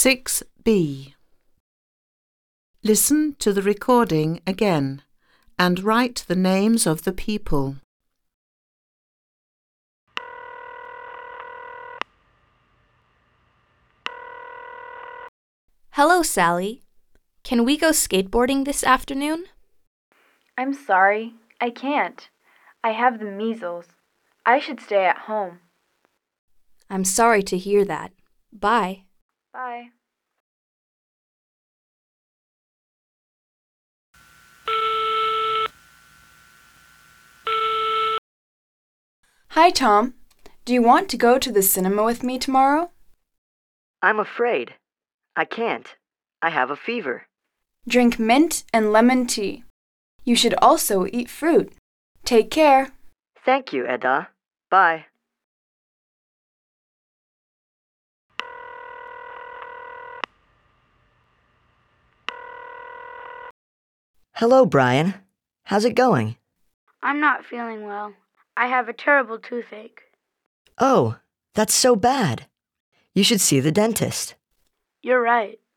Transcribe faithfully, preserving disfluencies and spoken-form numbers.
six B. Listen to the recording again and write the names of the people. Hello, Sally. Can we go skateboarding this afternoon? I'm sorry, I can't. I have the measles. I should stay at home. I'm sorry to hear that. Bye. Bye. Hi, Tom. Do you want to go to the cinema with me tomorrow? I'm afraid. I can't. I have a fever. Drink mint and lemon tea. You should also eat fruit. Take care. Thank you, Edda. Bye. Hello, Brian. How's it going? I'm not feeling well. I have a terrible toothache. Oh, that's so bad. You should see the dentist. You're right.